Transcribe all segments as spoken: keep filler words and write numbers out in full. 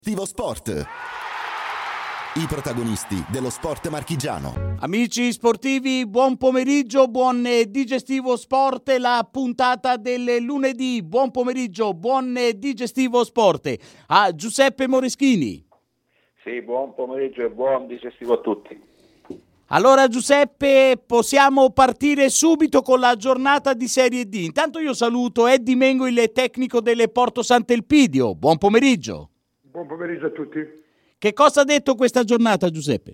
Digestivo Sport. I protagonisti dello sport marchigiano. Amici sportivi, buon pomeriggio, buon Digestivo Sport, la puntata del lunedì. Buon pomeriggio, buon Digestivo Sport a Giuseppe Moreschini. Sì, buon pomeriggio e buon digestivo a tutti. Allora Giuseppe, possiamo partire subito con la giornata di Serie D. Intanto io saluto Eddie Mengo, il tecnico delle Porto Sant'Elpidio. Buon pomeriggio. Buon pomeriggio a tutti. Che cosa ha detto questa giornata, Giuseppe?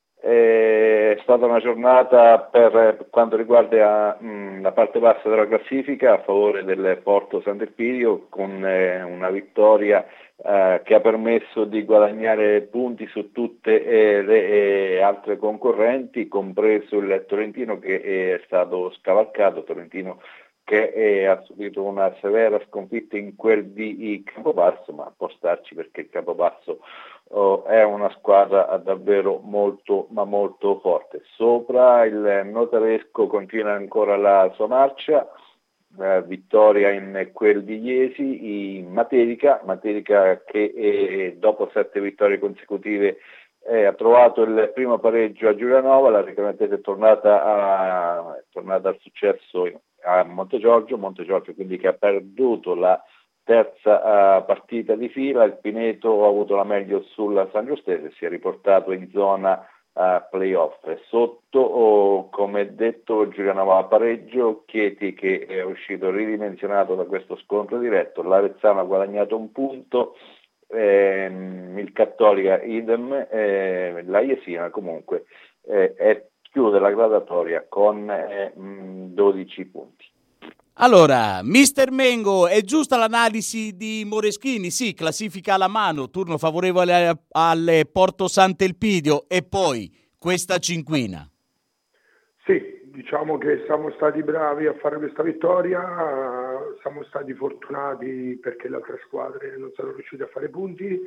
È stata una giornata per quanto riguarda mh, la parte bassa della classifica a favore del Porto Sant'Elpidio, con eh, una vittoria eh, che ha permesso di guadagnare punti su tutte eh, le eh, altre concorrenti, compreso il Tolentino che è stato scavalcato, Tolentino che è, ha subito una severa sconfitta in quel di Campobasso, ma può starci perché il Campobasso oh, è una squadra davvero molto ma molto forte. Sopra il Notaresco continua ancora la sua marcia, eh, vittoria in quel di Iesi, in Materica, Materica che è, dopo sette vittorie consecutive eh, ha trovato il primo pareggio a Giulianova, la Ricamertese è tornata, a, è tornata al successo in a Montegiorgio, Montegiorgio quindi che ha perduto la terza uh, partita di fila. Il Pineto ha avuto la meglio sulla San Giustese, si è riportato in zona uh, playoff. Sotto, oh, come detto, Giulianova a pareggio, Chieti che è uscito ridimensionato da questo scontro diretto, l'Avezzano ha guadagnato un punto, ehm, il Cattolica idem, eh, la Jesina comunque eh, è chiude la gradatoria con eh, dodici punti. Allora, mister Mengo, è giusta l'analisi di Moreschini? Sì, classifica alla mano, turno favorevole al Porto Sant'Elpidio e poi questa cinquina. Sì, diciamo che siamo stati bravi a fare questa vittoria, siamo stati fortunati perché le altre squadre non sono riuscite a fare punti.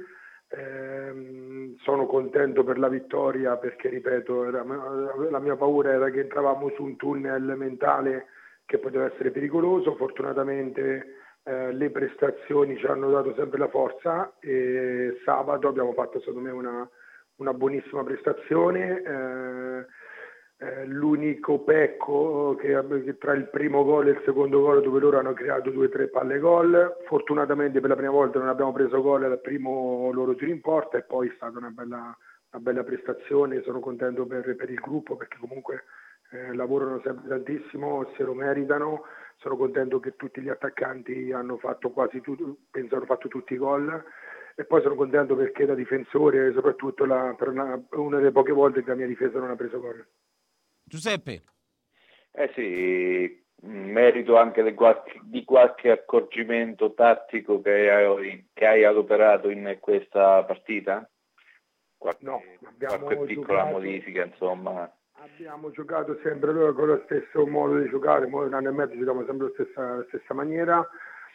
Eh, sono contento per la vittoria perché, ripeto, era, la mia paura era che entravamo su un tunnel mentale che poteva essere pericoloso. Fortunatamente eh, le prestazioni ci hanno dato sempre la forza e sabato abbiamo fatto secondo me una, una buonissima prestazione. Eh, eh, l'unico pecco che, che tra il primo gol e il secondo gol, dove loro hanno creato due o tre palle gol, fortunatamente per la prima volta non abbiamo preso gol al primo loro tiro in porta e poi è stata una bella, una bella prestazione. Sono contento per, per il gruppo perché comunque eh, lavorano sempre tantissimo, se lo meritano. Sono contento che tutti gli attaccanti hanno fatto quasi tutto, penso hanno fatto tutti i gol. E poi sono contento perché da difensore, soprattutto la, per una, una delle poche volte che la mia difesa non ha preso gol. Giuseppe. Eh sì, merito anche di qualche, di qualche accorgimento tattico che hai, che hai adoperato in questa partita? Qualche, no, abbiamo qualche piccola giocato, modifica, insomma. Abbiamo giocato sempre con lo stesso modo di giocare, un anno e mezzo giochiamo sempre la stessa, stessa maniera.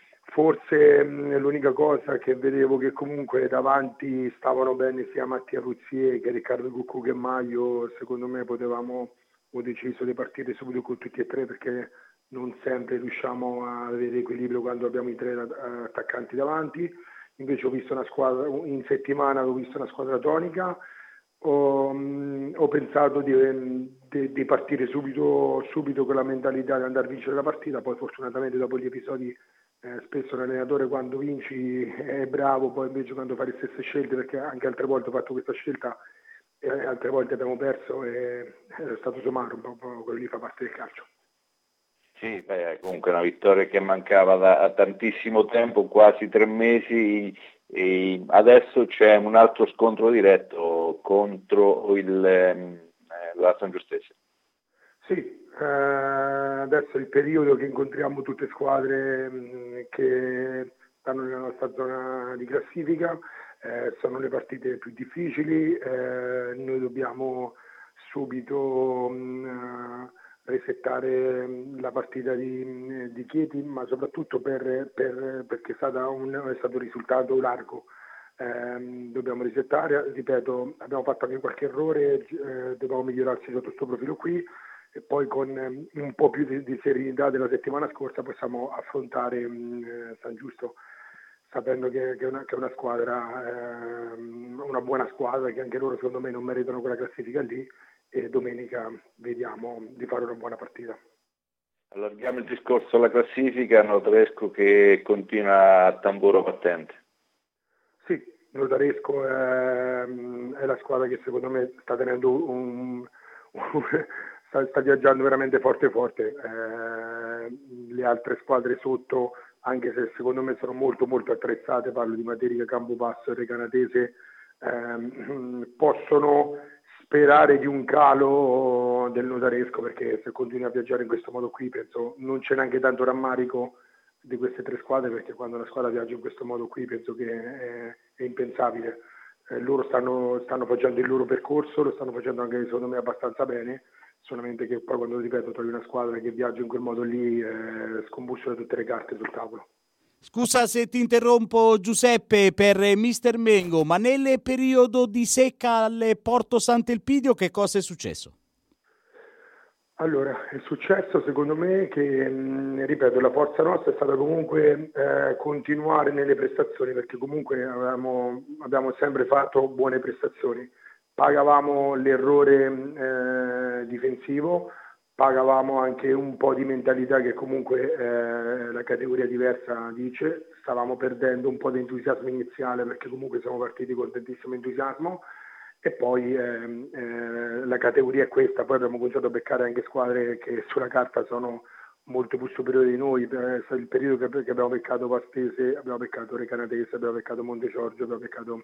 Forse mh, l'unica cosa che vedevo che comunque davanti stavano bene sia Mattia Ruzzier che Riccardo Cuccu che Maio. Secondo me potevamo, ho deciso di partire subito con tutti e tre perché non sempre riusciamo a avere equilibrio quando abbiamo i tre attaccanti davanti. Invece ho visto una squadra, in settimana ho visto una squadra tonica. Ho, mh, ho pensato di, di, di partire subito, subito con la mentalità di andare a vincere la partita. Poi fortunatamente dopo gli episodi eh, spesso l'allenatore quando vinci è bravo, poi invece quando fa le stesse scelte, perché anche altre volte ho fatto questa scelta e altre volte abbiamo perso e è stato somaro, un po', un po' quello lì fa parte del calcio. Sì, beh, comunque una vittoria che mancava da tantissimo tempo, quasi tre mesi, e adesso c'è un altro scontro diretto contro il, eh, la San Giustese. Sì, eh, adesso è il periodo che incontriamo tutte squadre mh, che stanno nella nostra zona di classifica, eh, sono le partite più difficili, eh, noi dobbiamo subito mh, resettare la partita di, di Chieti, ma soprattutto per, per, perché è, stata un, è stato un risultato largo. Eh, dobbiamo risettare, ripeto, abbiamo fatto anche qualche errore, eh, dobbiamo migliorarsi sotto questo profilo qui e poi con eh, un po' più di, di serenità della settimana scorsa possiamo affrontare mh, San Giusto. sapendo che, che, è una, che è una squadra, eh, una buona squadra, che anche loro secondo me non meritano quella classifica lì, e domenica vediamo di fare una buona partita. Allarghiamo il discorso alla classifica, Notaresco che continua a tamburo battente. Sì, Notaresco è, è la squadra che secondo me sta tenendo un, un sta, sta viaggiando veramente forte forte. Eh, le altre squadre sotto, anche se secondo me sono molto molto attrezzate, parlo di Materica, Campobasso e Recanatese, ehm, possono sperare di un calo del Notaresco, perché se continua a viaggiare in questo modo qui penso non c'è neanche tanto rammarico di queste tre squadre, perché quando una squadra viaggia in questo modo qui penso che è, è impensabile. Eh, loro stanno, stanno facendo il loro percorso, lo stanno facendo anche secondo me abbastanza bene, solamente che poi quando, ripeto, trovi una squadra che viaggia in quel modo lì, eh, scombussola tutte le carte sul tavolo. Scusa se ti interrompo, Giuseppe, per mister Mengo, ma nel periodo di secca al Porto Sant'Elpidio che cosa è successo? Allora, è successo secondo me che, mh, ripeto, la forza nostra è stata comunque eh, continuare nelle prestazioni, perché comunque avevamo, abbiamo sempre fatto buone prestazioni. Pagavamo l'errore eh, difensivo, pagavamo anche un po' di mentalità che comunque eh, la categoria diversa dice, stavamo perdendo un po' di entusiasmo iniziale, perché comunque siamo partiti con tantissimo entusiasmo. E poi ehm, eh, la categoria è questa, poi abbiamo cominciato a beccare anche squadre che sulla carta sono molto più superiori di noi. Per il periodo che, che abbiamo beccato Pastese, abbiamo beccato Recanatese, abbiamo beccato Monte Giorgio, abbiamo beccato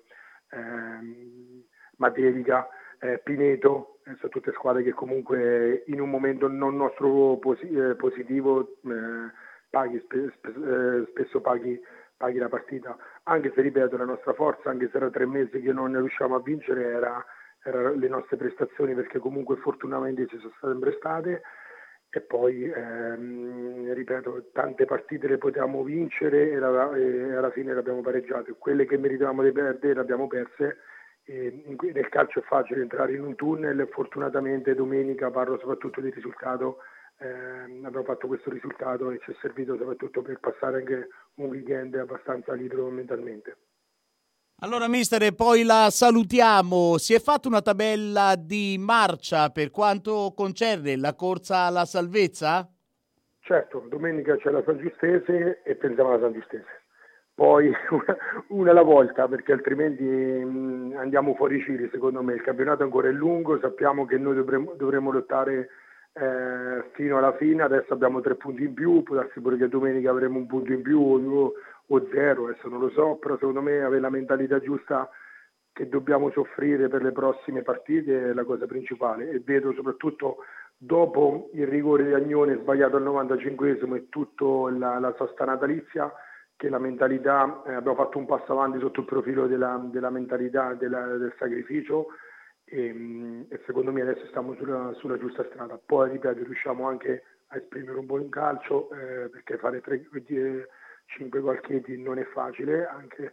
ehm, Materica, eh, Pineto, eh, sono tutte squadre che comunque in un momento non nostro posi- eh, positivo eh, paghi, spe- spe- eh, spesso paghi paghi la partita, anche se ripeto la nostra forza, anche se era tre mesi che non ne riusciamo a vincere, era, era le nostre prestazioni, perché comunque fortunatamente ci sono sempre state, e poi ehm, ripeto, tante partite le potevamo vincere e, la, e alla fine le abbiamo pareggiate, quelle che meritavamo di perdere le abbiamo perse. E in, nel calcio è facile entrare in un tunnel, e fortunatamente domenica, parlo soprattutto di risultato, Eh, abbiamo fatto questo risultato e ci è servito soprattutto per passare anche un weekend abbastanza libero mentalmente. Allora mister, poi la salutiamo. Si è fatta una tabella di marcia per quanto concerne la corsa alla salvezza? Certo, domenica c'è la San Giustese e pensiamo alla San Giustese. Poi una, una alla volta, perché altrimenti mh, andiamo fuori giri, secondo me. Il campionato ancora è lungo, sappiamo che noi dovremo, dovremo lottare Eh, fino alla fine. Adesso abbiamo tre punti in più, può darsi pure che domenica avremo un punto in più o, o zero, adesso non lo so, però secondo me avere la mentalità giusta che dobbiamo soffrire per le prossime partite è la cosa principale, e vedo soprattutto dopo il rigore di Agnone sbagliato al novantacinquesimo e tutta la, la sosta natalizia, che la mentalità, eh, abbiamo fatto un passo avanti sotto il profilo della, della mentalità, della, del sacrificio. E, e secondo me adesso stiamo sulla, sulla giusta strada. Poi ripeto, riusciamo anche a esprimere un buon calcio, eh, perché fare tre, cinque qualchetti non è facile, anche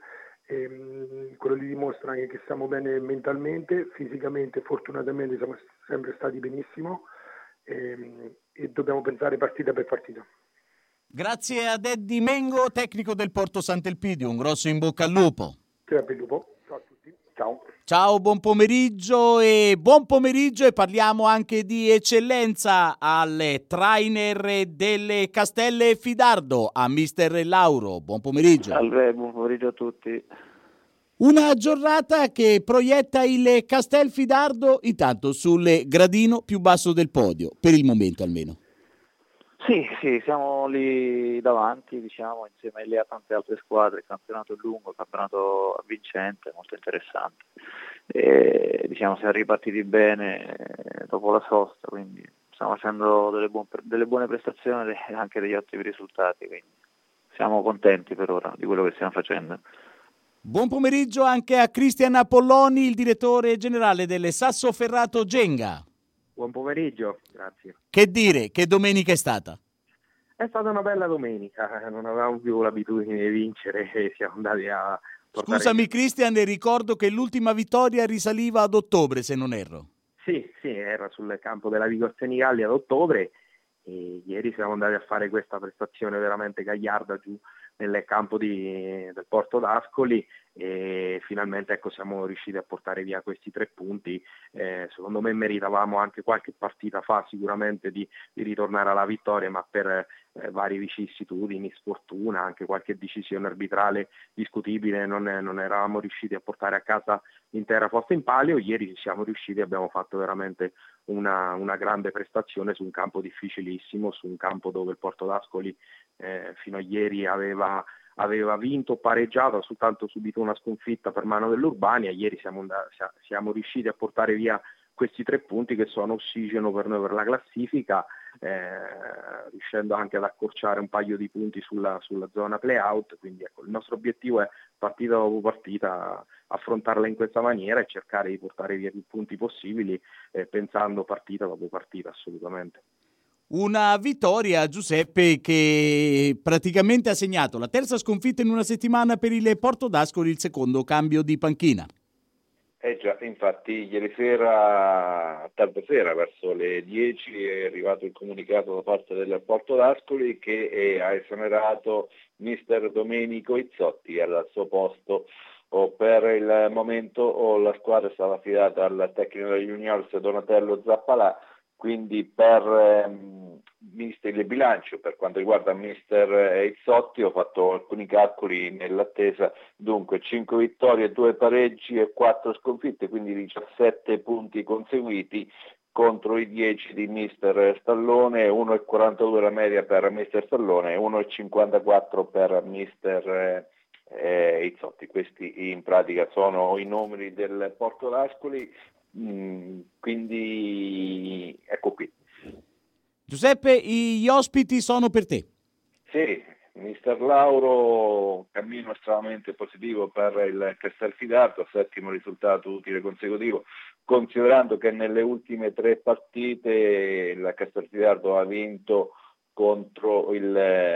ehm, quello lì dimostra anche che stiamo bene mentalmente, fisicamente fortunatamente siamo sempre stati benissimo, ehm, e dobbiamo pensare partita per partita. Grazie ad Eddie Mengo, tecnico del Porto Sant'Elpidio, un grosso in bocca al lupo. Grazie al lupo, ciao a tutti, ciao. Ciao, buon pomeriggio e buon pomeriggio, e parliamo anche di eccellenza al trainer delle Castelle Fidardo, a mister Lauro. Buon pomeriggio. Salve, buon pomeriggio a tutti. Una giornata che proietta il Castel Fidardo intanto sul gradino più basso del podio, per il momento almeno. Sì, sì, siamo lì davanti, diciamo, insieme lì a tante altre squadre. Il campionato è lungo, il campionato avvincente, molto interessante. E, diciamo, siamo ripartiti bene dopo la sosta, quindi stiamo facendo delle, buone, delle buone prestazioni e anche degli ottimi risultati, quindi siamo contenti per ora di quello che stiamo facendo. Buon pomeriggio anche a Cristian Apolloni, il direttore generale delle Sassoferrato Genga. Buon pomeriggio, grazie. Che dire, che domenica è stata? È stata una bella domenica, non avevamo più l'abitudine di vincere e siamo andati a portare... Scusami Cristian, le ricordo che l'ultima vittoria risaliva ad ottobre, se non erro. Sì, sì, era sul campo della Vigor Senigallia ad ottobre, e ieri siamo andati a fare questa prestazione veramente gagliarda giù nel campo di, del Porto d'Ascoli, e finalmente ecco siamo riusciti a portare via questi tre punti. Eh, secondo me meritavamo anche qualche partita fa sicuramente di, di ritornare alla vittoria, ma per eh, varie vicissitudini, sfortuna, anche qualche decisione arbitrale discutibile non, non eravamo riusciti a portare a casa l'intera posta in palio. Ieri ci siamo riusciti, abbiamo fatto veramente una, una grande prestazione su un campo difficilissimo, su un campo dove il Porto d'Ascoli eh, fino a ieri aveva aveva vinto, pareggiato, ha soltanto subito una sconfitta per mano dell'Urbania. Ieri siamo, siamo riusciti a portare via questi tre punti che sono ossigeno per noi per la classifica, eh, riuscendo anche ad accorciare un paio di punti sulla, sulla zona play-out. Quindi ecco, il nostro obiettivo è partita dopo partita affrontarla in questa maniera e cercare di portare via più punti possibili, eh, pensando partita dopo partita assolutamente. Una vittoria, Giuseppe, che praticamente ha segnato la terza sconfitta in una settimana per il Porto d'Ascoli, il secondo cambio di panchina. Eh già, infatti ieri sera, tarda sera, verso le dieci, è arrivato il comunicato da parte del Porto d'Ascoli che è, ha esonerato mister Domenico Izzotti al suo posto. O per il momento o la squadra è stata affidata al tecnico degli Juniors Donatello Zappalà. Quindi per ehm, mister il bilancio, per quanto riguarda mister Izzotti, ho fatto alcuni calcoli nell'attesa, dunque cinque vittorie, due pareggi e quattro sconfitte, quindi diciassette punti conseguiti contro i dieci di mister Stallone, uno virgola quarantadue la media per mister Stallone e uno virgola cinquantaquattro per mister eh, Izzotti. Questi in pratica sono i numeri del Porto d'Ascoli. Mm, quindi ecco qui. Giuseppe, gli ospiti sono per te. Sì, mister Lauro, cammino estremamente positivo per il Castelfidardo, settimo risultato utile consecutivo, considerando che nelle ultime tre partite il Castelfidardo ha vinto contro il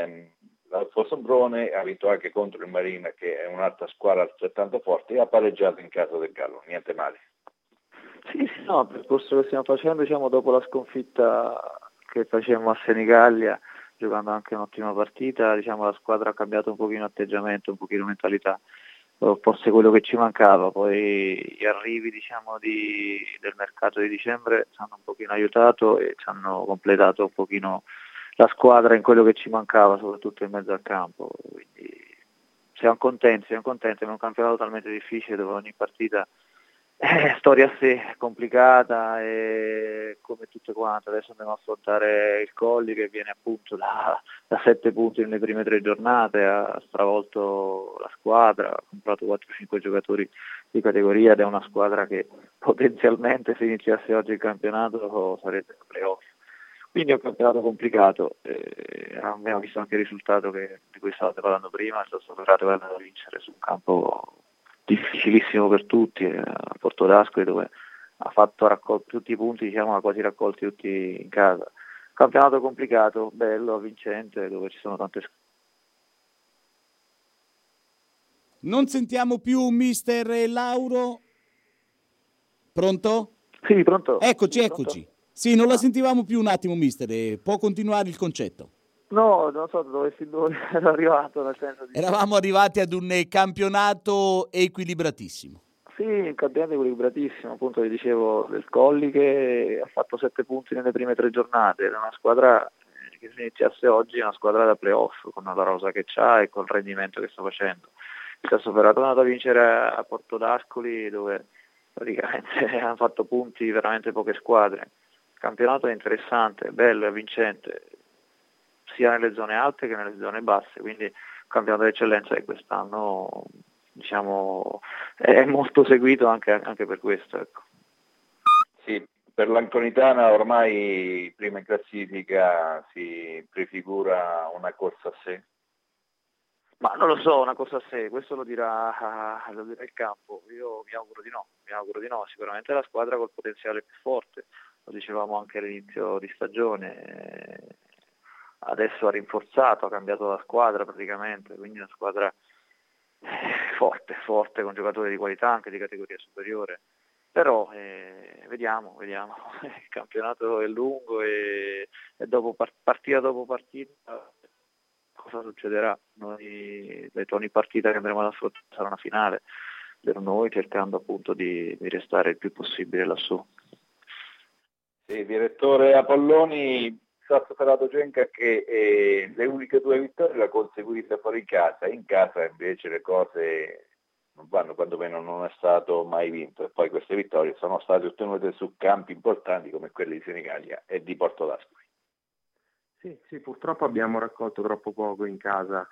l'Alfo Sombrone, ha vinto anche contro il Marina, che è un'altra squadra altrettanto forte, e ha pareggiato in casa del Gallo, niente male. Sì, sì, no, il percorso che stiamo facendo, diciamo, dopo la sconfitta che facemmo a Senigallia, giocando anche un'ottima partita, diciamo, la squadra ha cambiato un pochino atteggiamento, un pochino mentalità, forse quello che ci mancava. Poi gli arrivi, diciamo, di, del mercato di dicembre ci hanno un pochino aiutato e ci hanno completato un pochino la squadra in quello che ci mancava, soprattutto in mezzo al campo. Quindi siamo contenti, siamo contenti, è un campionato talmente difficile dove ogni partita Eh, storia a sé, complicata, e come tutte quante. Adesso andiamo a affrontare il Colli che viene appunto da, da sette punti nelle prime tre giornate, ha stravolto la squadra, ha comprato quattro cinque giocatori di categoria ed è una squadra che potenzialmente, se iniziasse oggi il campionato, sarebbe playoff. Quindi è un campionato complicato, eh, abbiamo visto anche il risultato che, di cui stavate parlando prima, è stato operato da vincere su un campo difficilissimo per tutti, a Porto d'Ascoli, dove ha fatto raccolti tutti i punti, diciamo, ha quasi raccolti tutti in casa. Campionato complicato, bello, vincente, dove ci sono tante squadre. Non sentiamo più mister Lauro. Pronto? Sì, pronto. Eccoci, sì, eccoci. Pronto? Sì, non ah. la sentivamo più un attimo, mister. Può continuare il concetto. No, non so dove si dove ero arrivato, nel senso di... Eravamo arrivati ad un campionato equilibratissimo. Sì, un campionato equilibratissimo, appunto vi dicevo del Colli che ha fatto sette punti nelle prime tre giornate, era una squadra che se iniziasse oggi è una squadra da playoff, con la rosa che c'ha e col rendimento che sta facendo. Il Sassoferrato è andato a vincere a Porto d'Ascoli, dove praticamente hanno fatto punti veramente poche squadre. Il campionato è interessante, è bello, è vincente, sia nelle zone alte che nelle zone basse, quindi il campionato d'eccellenza di quest'anno, diciamo, è molto seguito anche, anche per questo. Ecco. Sì, per l'Anconitana ormai prima in classifica si prefigura una corsa a sé. Ma non lo so, una cosa a sé, questo lo dirà, lo dirà il campo. Io mi auguro di no, mi auguro di no. Sicuramente è la squadra col potenziale più forte, lo dicevamo anche all'inizio di stagione. Adesso ha rinforzato, ha cambiato la squadra praticamente, quindi una squadra forte, forte, con giocatori di qualità anche di categoria superiore. Però eh, vediamo, vediamo. Il campionato è lungo e, e dopo partita dopo partita cosa succederà. Noi, detto, ogni partita che andremo ad affrontare sarà una finale per noi, cercando appunto di, di restare il più possibile lassù. Sì, direttore Apolloni, Sasso Ferrato Genca che eh, le uniche due vittorie le ha conseguite fuori casa, in casa invece le cose non vanno, quantomeno non è stato mai vinto, e poi queste vittorie sono state ottenute su campi importanti come quelli di Senigallia e di Porto d'Ascoli. Sì, sì, purtroppo abbiamo raccolto troppo poco in casa,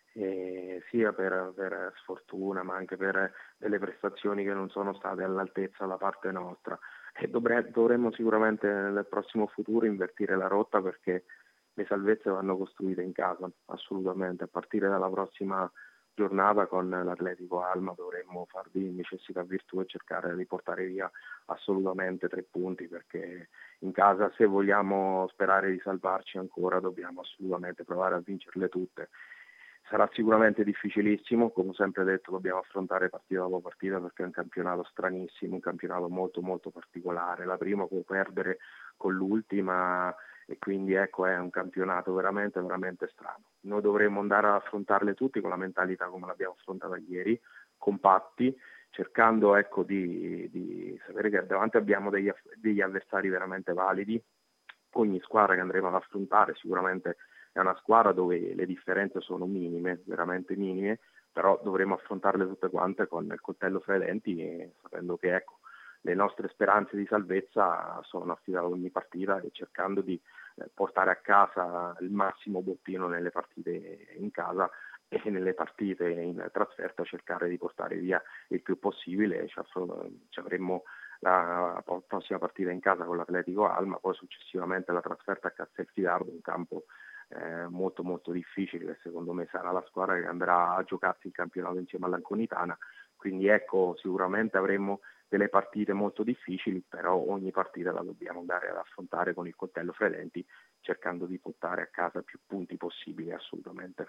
eh, sia per, per sfortuna ma anche per delle prestazioni che non sono state all'altezza da parte nostra, e dovre- dovremmo sicuramente nel prossimo futuro invertire la rotta, perché le salvezze vanno costruite in casa, assolutamente. A partire dalla prossima giornata con l'Atletico Alma dovremmo far di necessità virtù e cercare di portare via assolutamente tre punti, perché in casa, se vogliamo sperare di salvarci ancora, dobbiamo assolutamente provare a vincerle tutte. Sarà sicuramente difficilissimo, come ho sempre detto dobbiamo affrontare partita dopo partita, perché è un campionato stranissimo, un campionato molto molto particolare. La prima può perdere con l'ultima, e quindi ecco, è un campionato veramente veramente strano. Noi dovremmo andare ad affrontarle tutte con la mentalità come l'abbiamo affrontata ieri, compatti, cercando ecco di, di sapere che davanti abbiamo degli, degli avversari veramente validi. Ogni squadra che andremo ad affrontare sicuramente è una squadra dove le differenze sono minime, veramente minime, però dovremo affrontarle tutte quante con il coltello fra i denti, e sapendo che ecco, le nostre speranze di salvezza sono affidate a ogni partita, e cercando di eh, portare a casa il massimo bottino nelle partite in casa, e nelle partite in trasferta cercare di portare via il più possibile. Ci, affron- ci avremmo la prossima partita in casa con l'Atletico Alma, poi successivamente la trasferta a Castelfidardo, un campo eh, molto molto difficile, che secondo me sarà la squadra che andrà a giocarsi il campionato insieme all'Anconitana. Quindi ecco, sicuramente avremo delle partite molto difficili, però ogni partita la dobbiamo andare ad affrontare con il coltello fra i denti, cercando di portare a casa più punti possibili, assolutamente.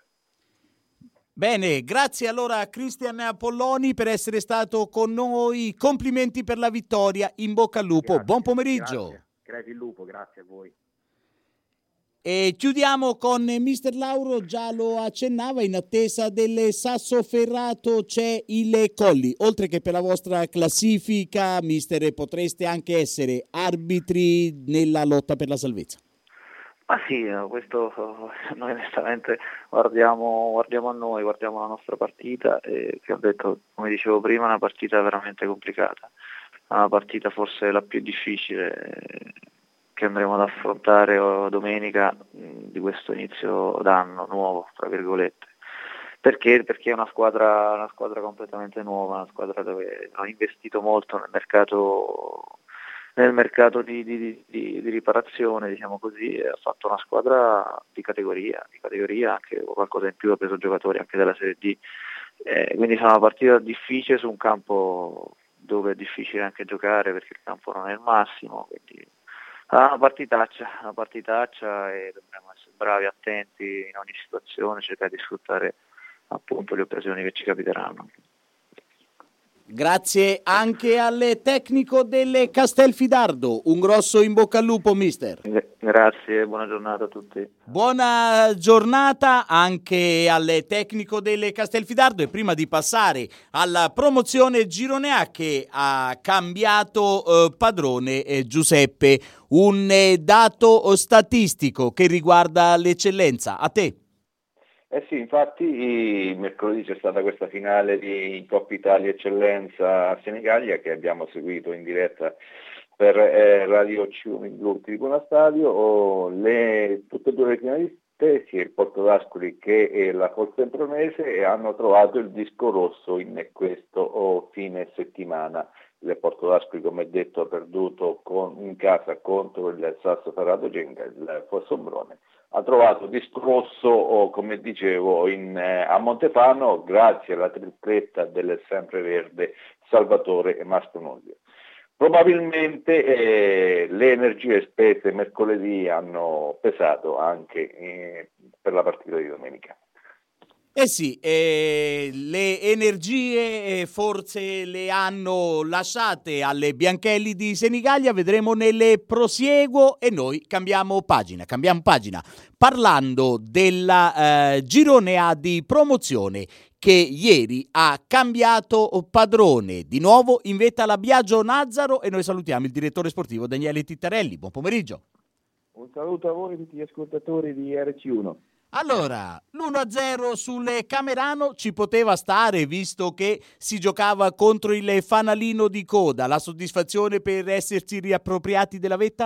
Bene, grazie allora a Cristian Apolloni per essere stato con noi, complimenti per la vittoria, in bocca al lupo, Grazie, buon pomeriggio. Grazie, crepi il lupo, grazie a voi. E chiudiamo con mister Lauro, già lo accennava, in attesa del Sassoferrato c'è il Colli. Oltre che per la vostra classifica, mister, potreste anche essere arbitri nella lotta per la salvezza. Ma sì, questo noi onestamente guardiamo, guardiamo a noi, guardiamo la nostra partita, e che ho detto, come dicevo prima, è una partita veramente complicata, una partita forse la più difficile che andremo ad affrontare domenica di questo inizio d'anno nuovo, tra virgolette. Perché? Perché è una squadra, una squadra completamente nuova, una squadra dove ha investito molto nel mercato nel mercato di, di, di, di riparazione, diciamo così, ha fatto una squadra di categoria, di categoria, anche qualcosa in più, ha preso giocatori anche della Serie D, eh, quindi sarà una partita difficile su un campo dove è difficile anche giocare, perché il campo non è il massimo, quindi sarà una partitaccia, una partitaccia e dovremo essere bravi, attenti in ogni situazione, cercare di sfruttare appunto le occasioni che ci capiteranno. Grazie anche al tecnico del Castelfidardo, un grosso in bocca al lupo, mister. Grazie, buona giornata a tutti. Buona giornata anche al tecnico del Castelfidardo, e prima di passare alla promozione Girone A, che ha cambiato eh, padrone eh, Giuseppe, un eh, dato statistico che riguarda l'eccellenza. A te. Eh sì, infatti mercoledì c'è stata questa finale di Coppa Italia Eccellenza a Senigallia, che abbiamo seguito in diretta per eh, Radio C uno in Blu Tribuna Stadio. Oh, le, tutte e due le finaliste, sia il Porto d'Ascoli che eh, la Folsempronese, hanno trovato il disco rosso in questo oh, fine settimana. Il Porto d'Ascoli, come detto, ha perduto con, in casa contro il Sassoferrato Genca, il Fossombrone. Ha trovato disco rosso, o, come dicevo, in, eh, a Montefano, grazie alla tripletta del sempreverde Salvatore e Mastronoglio. Probabilmente eh, le energie spese mercoledì hanno pesato anche eh, per la partita di domenica. Eh sì, eh, le energie eh, forse le hanno lasciate alle Bianchelli di Senigallia, vedremo nelle prosieguo e noi cambiamo pagina, cambiamo pagina parlando della eh, girone A di promozione che ieri ha cambiato padrone. Di nuovo in vetta la Biagio Nazzaro e noi salutiamo il direttore sportivo Daniele Tittarelli. Buon pomeriggio. Un saluto a voi e tutti gli ascoltatori di R C uno. Allora, l'uno a zero sul Camerano ci poteva stare, visto che si giocava contro il fanalino di coda. La soddisfazione per essersi riappropriati della vetta?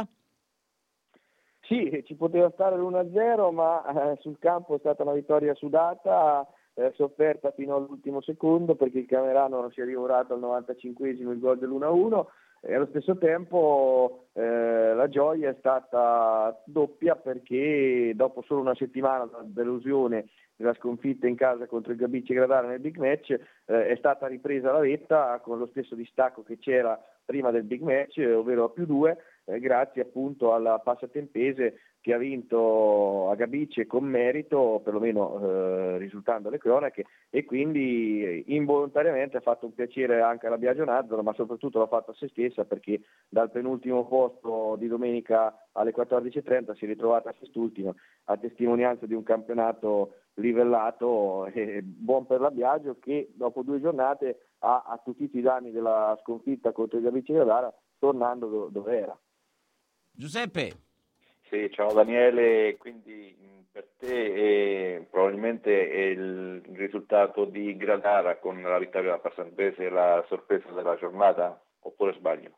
Sì, ci poteva stare l'uno a zero, ma eh, sul campo è stata una vittoria sudata, eh, sofferta fino all'ultimo secondo, perché il Camerano non si è lavorato al novantacinquesimo il gol dell'uno a uno. E allo stesso tempo eh, la gioia è stata doppia, perché dopo solo una settimana dalla delusione della sconfitta in casa contro il Gabice Gradara nel big match eh, è stata ripresa la vetta con lo stesso distacco che c'era prima del big match, ovvero a più due, eh, grazie appunto alla Passatempese che ha vinto a Gabice con merito, perlomeno eh, risultando alle cronache, e quindi involontariamente ha fatto un piacere anche alla Biagio Nazzaro, ma soprattutto l'ha fatto a se stessa, perché dal penultimo posto di domenica alle quattordici e trenta si è ritrovata a quest'ultimo, a testimonianza di un campionato livellato, e buon per la Biagio che dopo due giornate ha attutito i danni della sconfitta contro il Gabice Gradara, tornando do- dove era. Giuseppe. Sì, ciao Daniele, quindi per te è, probabilmente è il risultato di Gradara con la vittoria della Passatempese la sorpresa della giornata, oppure sbaglio?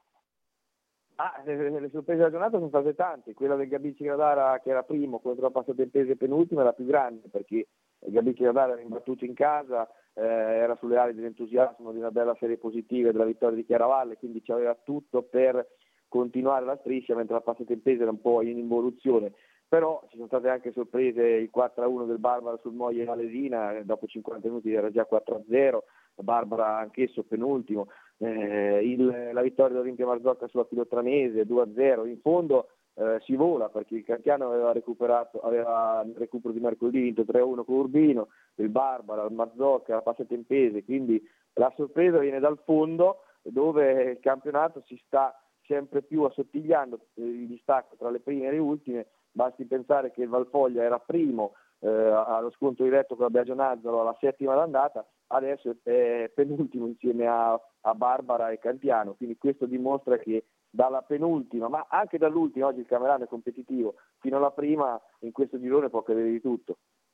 Ah, le, le sorprese della giornata sono state tante. Quella del Gabice Gradara, che era primo, contro la Passatempese penultima, è la più grande, perché il Gabice Gradara era imbattuto in casa, eh, era sulle ali dell'entusiasmo di una bella serie positiva e della vittoria di Chiaravalle, quindi c'aveva tutto per continuare la striscia, mentre la Passatempese era un po' in involuzione. Però ci sono state anche sorprese, il quattro a uno del Barbara sul Moglie Valesina, dopo cinquanta minuti era già quattro a zero, Barbara anch'esso penultimo, eh, il, la vittoria dell'Olimpia Marzocca sulla Pilotranese due a zero, in fondo eh, si vola, perché il Cantiano aveva recuperato, aveva il recupero di mercoledì vinto tre a uno con Urbino, il Barbara, il Marzocca, la Passatempese, quindi la sorpresa viene dal fondo, dove il campionato si sta sempre più assottigliando il distacco tra le prime e le ultime. Basti pensare che il Valfoglia era primo eh, allo scontro diretto con la Biagio Nazzaro alla settima d'andata, adesso è penultimo insieme a, a Barbara e Cantiano, quindi questo dimostra che dalla penultima, ma anche dall'ultima, oggi il Camerano è competitivo, fino alla prima in questo girone può accadere di tutto.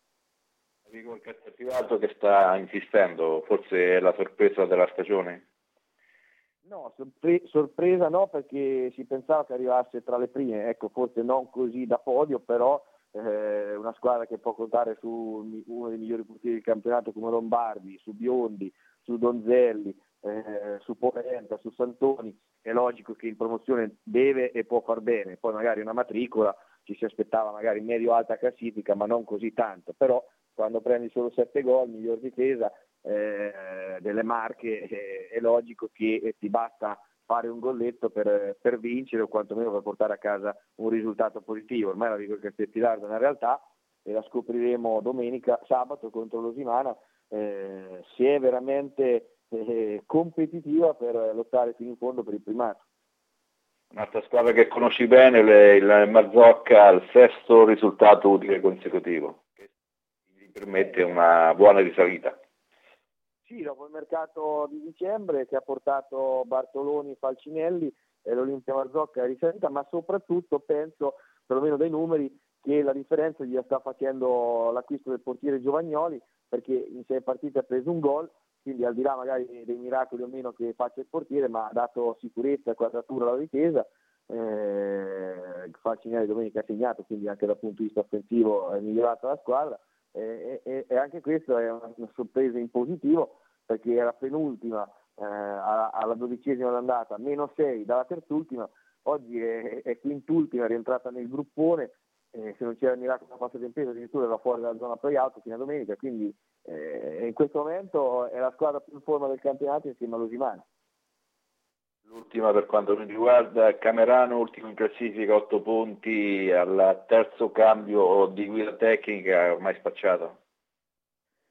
Dico il Castelfidato che sta insistendo, forse è la sorpresa della stagione? No, sorpre- sorpresa no, perché si pensava che arrivasse tra le prime, ecco, forse non così da podio, però eh, una squadra che può contare su uno dei migliori portieri del campionato come Lombardi, su Biondi, su Donzelli, eh, su Polenta, su Santoni, è logico che in promozione deve e può far bene, poi magari una matricola ci si aspettava magari medio-alta classifica, ma non così tanto, però quando prendi solo sette gol, miglior difesa, Eh, delle Marche, eh, è logico che eh, ti basta fare un golletto per, per vincere o quantomeno per portare a casa un risultato positivo. Ormai la Vigor Castelfidardo è una realtà e la scopriremo domenica, sabato contro l'Osimana, eh, se è veramente eh, competitiva per lottare fino in fondo per il primato. Un'altra squadra che conosci bene, le, il Marzocca, al sesto risultato utile consecutivo, che gli permette una buona risalita. Sì, dopo il mercato di dicembre che ha portato Bartoloni, Falcinelli e l'Olimpia Marzocca è risalita, ma soprattutto penso, perlomeno dai numeri, che la differenza gli sta facendo l'acquisto del portiere Giovagnoli, perché in sei partite ha preso un gol, quindi al di là magari dei miracoli o meno che faccia il portiere, ma ha dato sicurezza e quadratura alla difesa. Eh, Falcinelli domenica ha segnato, quindi anche dal punto di vista offensivo è migliorata la squadra. E, e, e anche questo è una, una sorpresa in positivo, perché era penultima eh, alla, alla dodicesima d'andata, meno sei dalla terzultima, oggi è, è quintultima, è rientrata nel gruppone, eh, se non c'era il miracolo da Passatempese addirittura era fuori dalla zona play-out fino a domenica, quindi eh, in questo momento è la squadra più in forma del campionato insieme all'Osimana. L'ultima per quanto mi riguarda, Camerano ultimo in classifica, otto punti, al terzo cambio di guida tecnica, ormai spacciato.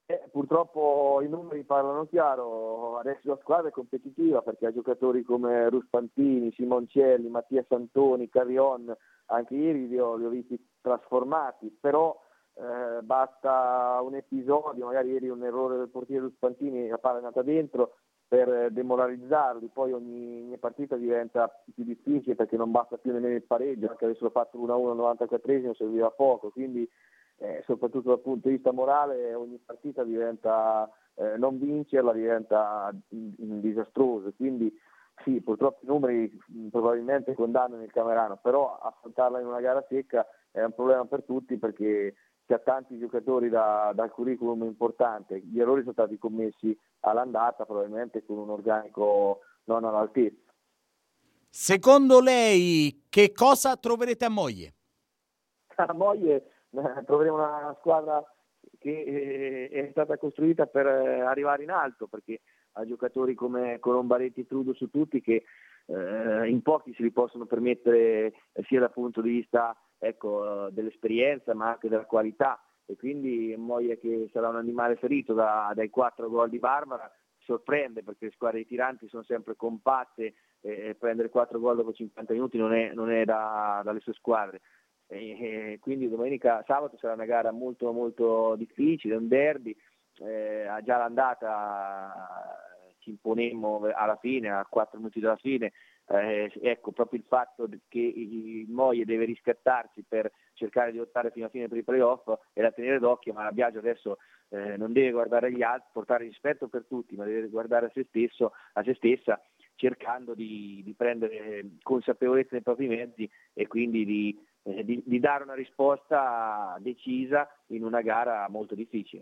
Eh, purtroppo i numeri parlano chiaro, adesso la squadra è competitiva perché ha giocatori come Ruspantini, Simoncelli, Mattia Santoni, Carrion, anche ieri li ho, li ho visti trasformati, però eh, basta un episodio, magari ieri un errore del portiere Ruspantini, la palla è andata dentro, per demoralizzarli, poi ogni, ogni partita diventa più difficile perché non basta più nemmeno il pareggio, anche adesso ho fatto uno a uno al novantaquattresimo, serviva poco, quindi Eh, soprattutto dal punto di vista morale ogni partita diventa, eh, non vincerla diventa in, in disastroso, quindi sì, purtroppo i numeri mh, probabilmente condannano il Camerano, però affrontarla in una gara secca è un problema per tutti perché c'è tanti giocatori da, dal curriculum importante, gli errori sono stati commessi all'andata probabilmente con un organico non all'altezza. Secondo lei che cosa troverete a Moglie? A Moglie troveremo una squadra che è stata costruita per arrivare in alto perché ha giocatori come Colombaretti e Trudo su tutti che eh, in pochi si li possono permettere eh, sia dal punto di vista ecco, dell'esperienza ma anche della qualità e quindi Moglie che sarà un animale ferito da, dai quattro gol di Barbara sorprende perché le squadre di tiranti sono sempre compatte e prendere quattro gol dopo cinquanta minuti non è, non è da, dalle sue squadre. E quindi domenica, sabato sarà una gara molto molto difficile, un derby, eh, già l'andata ci imponemmo alla fine, a quattro minuti dalla fine, eh, ecco proprio il fatto che il Moglie deve riscattarsi per cercare di lottare fino alla fine per i playoff è da tenere d'occhio, ma la Biagio adesso eh, non deve guardare gli altri, portare rispetto per tutti, ma deve guardare a se stesso, a se stessa, cercando di, di prendere consapevolezza nei propri mezzi e quindi di Eh, di, di dare una risposta decisa in una gara molto difficile.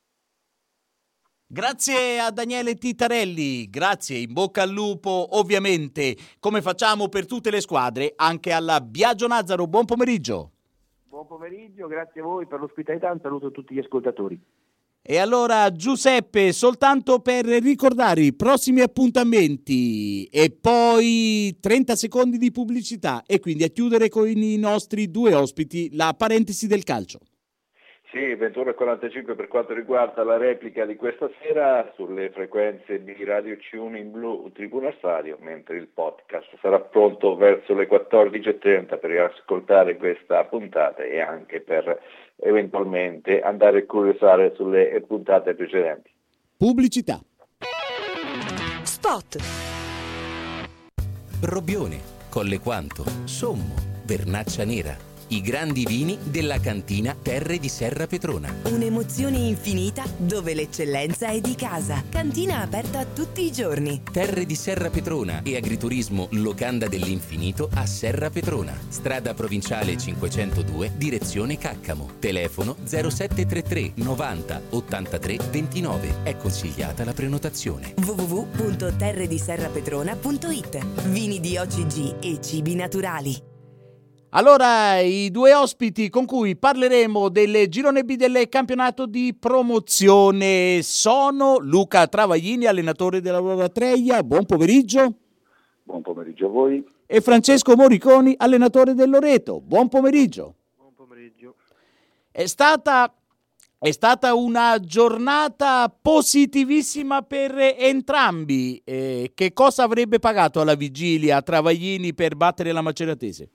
Grazie a Daniele Titarelli, grazie, in bocca al lupo ovviamente, come facciamo per tutte le squadre, anche alla Biagio Nazaro. Buon pomeriggio. Buon pomeriggio, grazie a voi per l'ospitalità, un saluto a tutti gli ascoltatori. E allora Giuseppe, soltanto per ricordare i prossimi appuntamenti e poi trenta secondi di pubblicità e quindi a chiudere con i nostri due ospiti la parentesi del calcio. Sì, ventuno e quarantacinque per quanto riguarda la replica di questa sera sulle frequenze di Radio C uno in blu Tribuna Stadio, mentre il podcast sarà pronto verso le quattordici e trenta per ascoltare questa puntata e anche per eventualmente andare a curiosare sulle puntate precedenti. Pubblicità. Spot. Robbione, Colle Quanto, Sommo, Vernaccia Nera. I grandi vini della cantina Terre di Serra Petrona. Un'emozione infinita dove l'eccellenza è di casa. Cantina aperta tutti i giorni. Terre di Serra Petrona e agriturismo Locanda dell'Infinito a Serra Petrona. Strada provinciale cinquecentodue, direzione Caccamo. Telefono zero sette tre tre novanta ottantatré ventinove. È consigliata la prenotazione. w w w punto terre di serra petrona punto i t. Vini di O C G e cibi naturali. Allora, i due ospiti con cui parleremo del girone B del campionato di promozione sono Luca Travaglini, allenatore dell'Aurora Treia. Buon pomeriggio. Buon pomeriggio a voi. E Francesco Moriconi, allenatore del Loreto. Buon pomeriggio. Buon pomeriggio. È stata, è stata una giornata positivissima per entrambi. Eh, che cosa avrebbe pagato alla vigilia Travaglini per battere la Maceratese?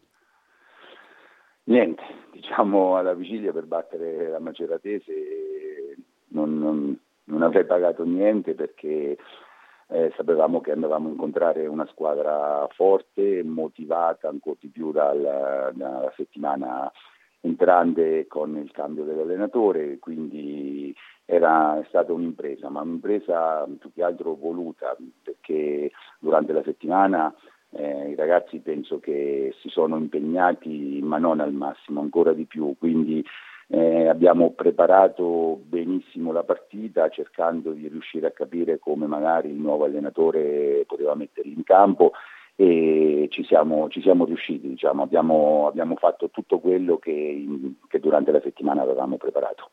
Niente, diciamo alla vigilia per battere la Maceratese non, non, non avrei pagato niente perché eh, sapevamo che andavamo a incontrare una squadra forte, motivata ancora di più dal, dalla settimana entrante con il cambio dell'allenatore, quindi era è stata un'impresa, ma un'impresa più che altro voluta perché durante la settimana Eh, i ragazzi penso che si sono impegnati ma non al massimo, ancora di più, quindi eh, abbiamo preparato benissimo la partita cercando di riuscire a capire come magari il nuovo allenatore poteva metterli in campo e ci siamo, ci siamo riusciti, diciamo. abbiamo, abbiamo fatto tutto quello che, in, che durante la settimana avevamo preparato.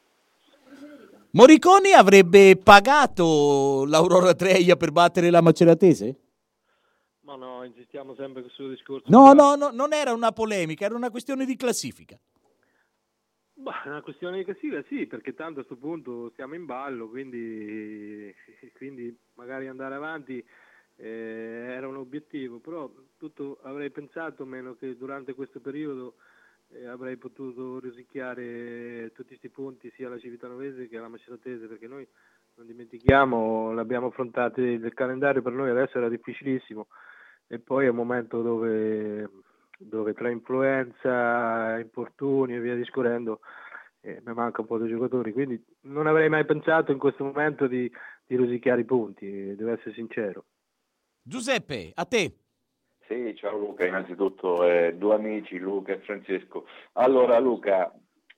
Moriconi avrebbe pagato l'Aurora Treia per battere la Maceratese? Ma no, insistiamo sempre sul discorso. No, no, no, non era una polemica, era una questione di classifica. Bah, è una questione di classifica, sì, perché tanto a questo punto siamo in ballo, quindi, quindi magari andare avanti eh, era un obiettivo, però tutto avrei pensato, meno che durante questo periodo eh, avrei potuto rosicchiare tutti questi punti sia alla Civitanovese che alla Maceratese, perché noi non dimentichiamo, l'abbiamo affrontato, il calendario per noi adesso era difficilissimo e poi è un momento dove, dove tra influenza, infortuni e via discorrendo eh, mi manca un po' di giocatori, quindi non avrei mai pensato in questo momento di, di rosicchiare i punti, devo essere sincero. Giuseppe, a te. Sì, ciao Luca, innanzitutto eh, due amici, Luca e Francesco. Allora Luca,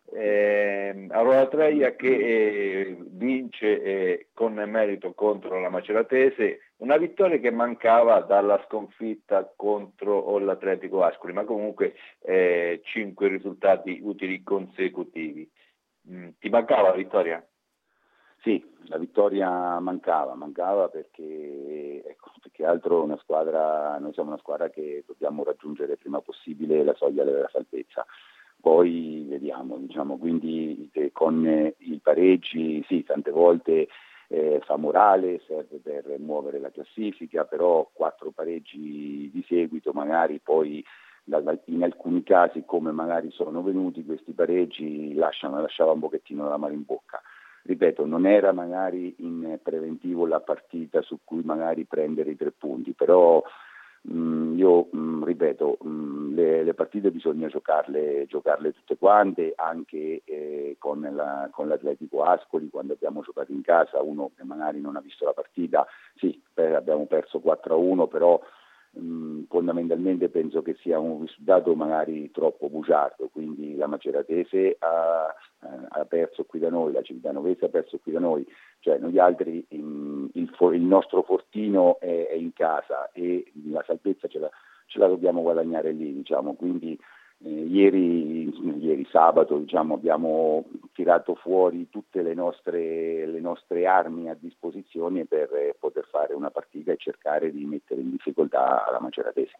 eh, Aurora Treia che eh, vince eh, con merito contro la Maceratese, una vittoria che mancava dalla sconfitta contro l'Atletico Ascoli, ma comunque eh, cinque risultati utili consecutivi. Mm, ti mancava la vittoria? Sì, la vittoria mancava, mancava perché, ecco, più che altro una squadra, noi siamo una squadra che dobbiamo raggiungere prima possibile la soglia della salvezza. Poi vediamo, diciamo, quindi eh, con eh, i pareggi, sì, tante volte eh, fa morale, serve per muovere la classifica, però quattro pareggi di seguito magari poi in alcuni casi, come magari sono venuti questi pareggi, lasciano, lasciava un pochettino la mano in bocca. Ripeto, non era magari in preventivo la partita su cui magari prendere i tre punti, però mh, io mh, ripeto, mh, le, le partite bisogna giocarle, giocarle tutte quante, anche eh, con, la, con l'Atletico Ascoli, quando abbiamo giocato in casa, uno che magari non ha visto la partita, sì, beh, abbiamo perso quattro a uno, però mh, fondamentalmente penso che sia un risultato magari troppo bugiardo, quindi la Maceratese ha ha perso qui da noi, la Civitanovese ha perso qui da noi, cioè noi altri in, il, il nostro fortino è, è in casa e la salvezza ce la, ce la dobbiamo guadagnare lì, diciamo. Quindi eh, ieri, ieri sabato diciamo, abbiamo tirato fuori tutte le nostre, le nostre armi a disposizione per eh, poter fare una partita e cercare di mettere in difficoltà la Maceratese.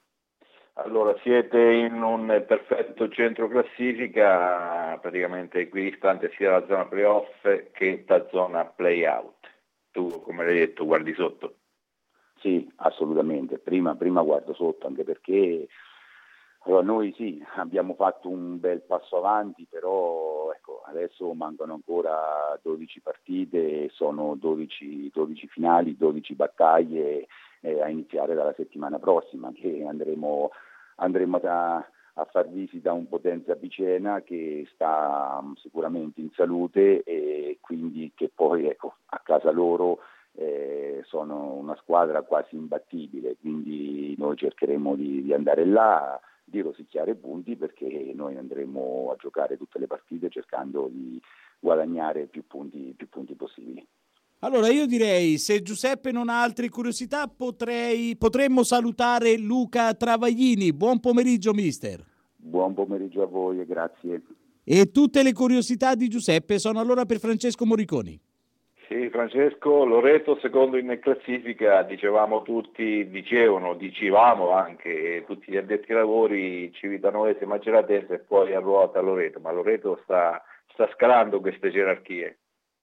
Allora, siete in un perfetto centro classifica, praticamente equidistante sia dalla zona playoff che da zona play-out. Tu, come l'hai detto, guardi sotto? Sì, assolutamente. Prima, prima guardo sotto, anche perché allora, noi sì, abbiamo fatto un bel passo avanti, però ecco, adesso mancano ancora dodici partite, sono dodici, dodici finali, dodici battaglie eh, a iniziare dalla settimana prossima, che andremo, andremo a, a far visita a un Potenza Picena che sta um, sicuramente in salute e quindi che poi ecco, a casa loro eh, sono una squadra quasi imbattibile, quindi noi cercheremo di, di andare là, di rosicchiare punti, perché noi andremo a giocare tutte le partite cercando di guadagnare più punti, più punti possibili. Allora io direi, se Giuseppe non ha altre curiosità, potrei, potremmo salutare Luca Travaglini. Buon pomeriggio mister. Buon pomeriggio a voi e grazie. E tutte le curiosità di Giuseppe sono allora per Francesco Moriconi. Sì, Francesco, Loreto secondo in classifica, dicevamo tutti, dicevano, dicevamo anche tutti gli addetti ai lavori, Civitanovese, Maceratese e poi a ruota Loreto, ma Loreto sta, sta scalando queste gerarchie.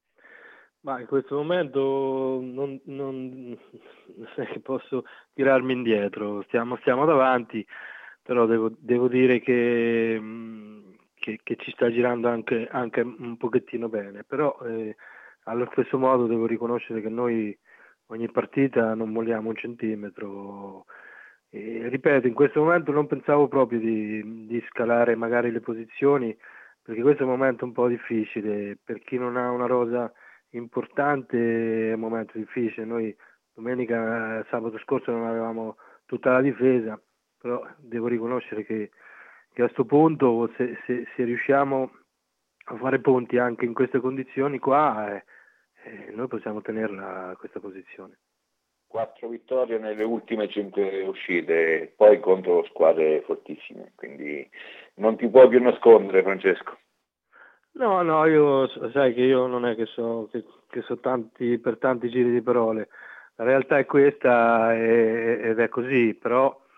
Ma in questo momento non, non, non è che posso tirarmi indietro, stiamo, stiamo davanti, però devo, devo dire che, che, che ci sta girando anche, anche un pochettino bene, però eh, allo stesso modo devo riconoscere che noi ogni partita non molliamo un centimetro. E, ripeto, in questo momento non pensavo proprio di, di scalare magari le posizioni, perché questo è un momento un po' difficile, per chi non ha una rosa importante è un momento difficile. Noi domenica, sabato scorso non avevamo tutta la difesa, però devo riconoscere che, che a questo punto se, se, se riusciamo a fare punti anche in queste condizioni qua eh, eh, noi possiamo tenerla questa posizione. Quattro vittorie nelle ultime cinque uscite, poi contro squadre fortissime, quindi non ti puoi più nascondere, Francesco. No, no, io sai che io non è che so che, che so tanti per tanti giri di parole. La realtà è questa e, ed è così, però